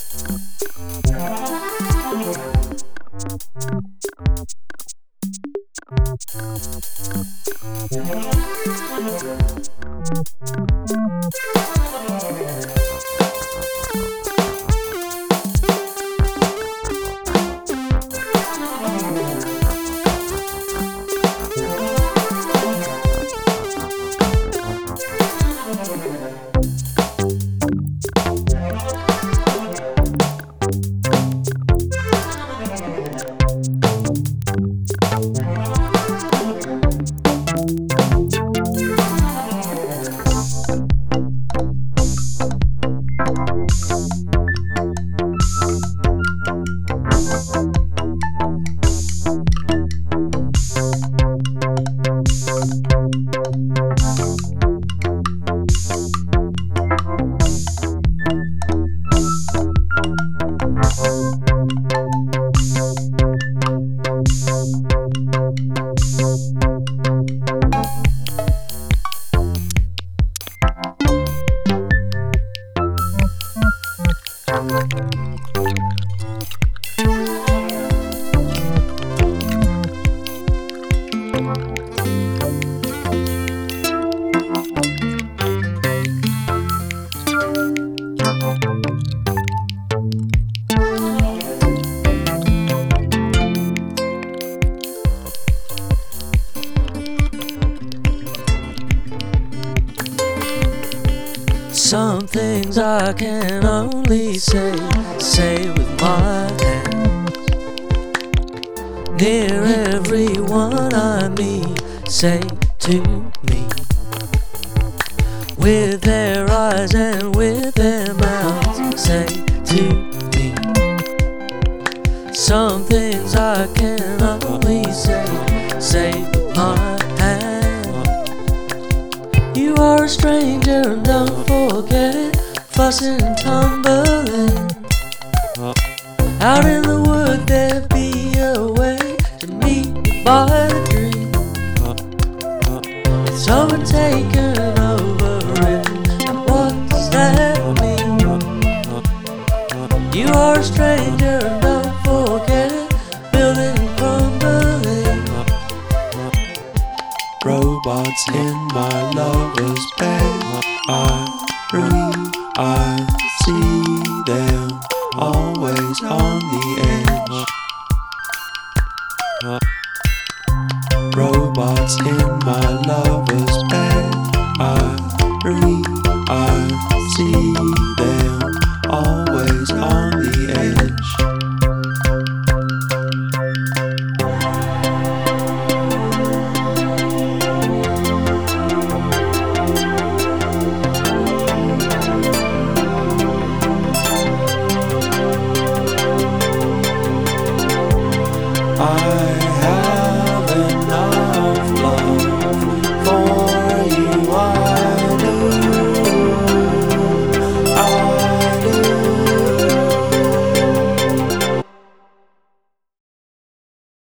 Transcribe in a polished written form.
Some things I can only say with my hands. Near everyone I meet, say to me, with their eyes and with their mouths, say to me. Some things I can only say with my hands. You are a stranger and don't forget it, fussing and tumbling. Out in the wood there'd be a way to meet you by the tree. It's overtaken over it, and what does that mean? You are a stranger and don't forget it, building and crumbling. Robots in my lover's bed, I see them always on the edge. Robots in my lover's bed, I see